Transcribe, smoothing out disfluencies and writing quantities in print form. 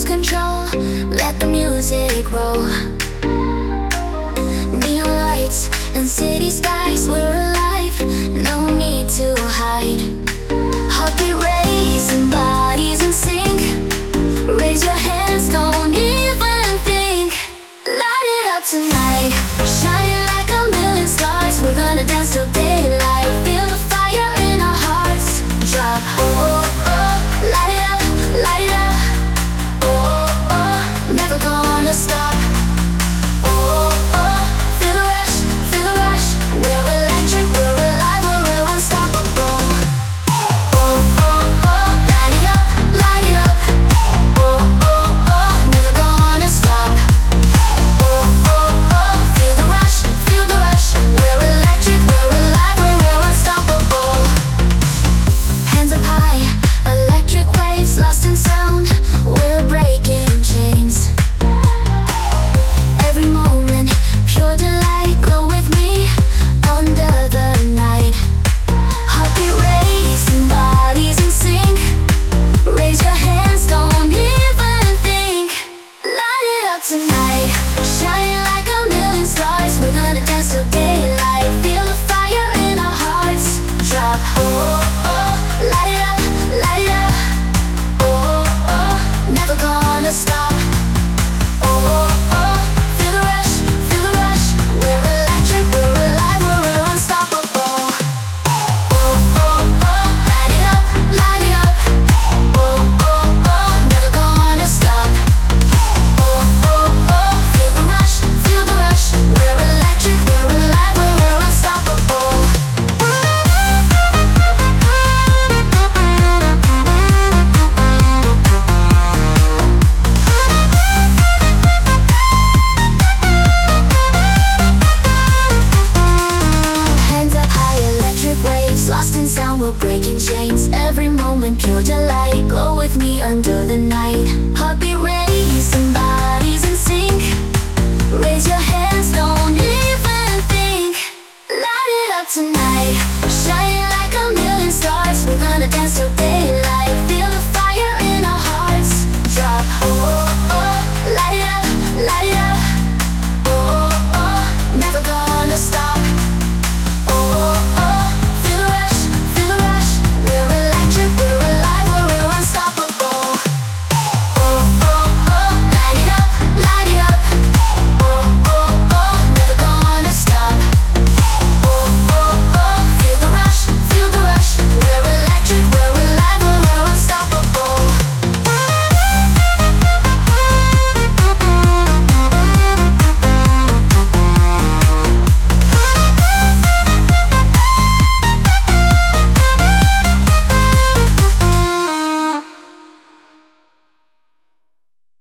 lose control, let the music roll. Neon lights and city skies, we're alive, no need to hide. Heartbeat racing, bodies in sync. Raise your hands, don't even think. Light it up tonight, shining like a million stars. We're gonna dance till daylight, feel the fire in our hearts. Drop, oh, oh, light it up, light it up. Oh, oh, never gonna stop. Oh, oh, feel the rush, feel the rush. We're electric, we're alive, we're unstoppable. Oh, oh, oh, light it up, light it up. Oh, oh, oh, never gonna stop. Oh, oh, oh, feel the rush, feel the rush. We're electric, we're alive, we're unstoppable. Hands up high, electric waves lost in sound. We're breaking chains. Every moment, pure delight. Go with me under the night. Heartbeat racing, bodies in sync. Raise your hands, don't even think. Light it up tonight, shining like a million stars. We're gonna dance till daylight, feel the fire in our hearts. Drop, oh, oh, light it up, light it up. Oh, oh, never gonna stop. Oh, oh, feel the rush, feel the rush. We're electric, we're alive, we're unstoppable. Oh, oh, oh, light it up, light it up. Oh, oh, oh, never gonna stop. Oh, oh, oh, feel the rush, feel the rush. We're electric, we're alive, we're unstoppable. Hands up high, electric waves lost in sound, we're breaking chains. Every moment, pure delight. Go with me under the night.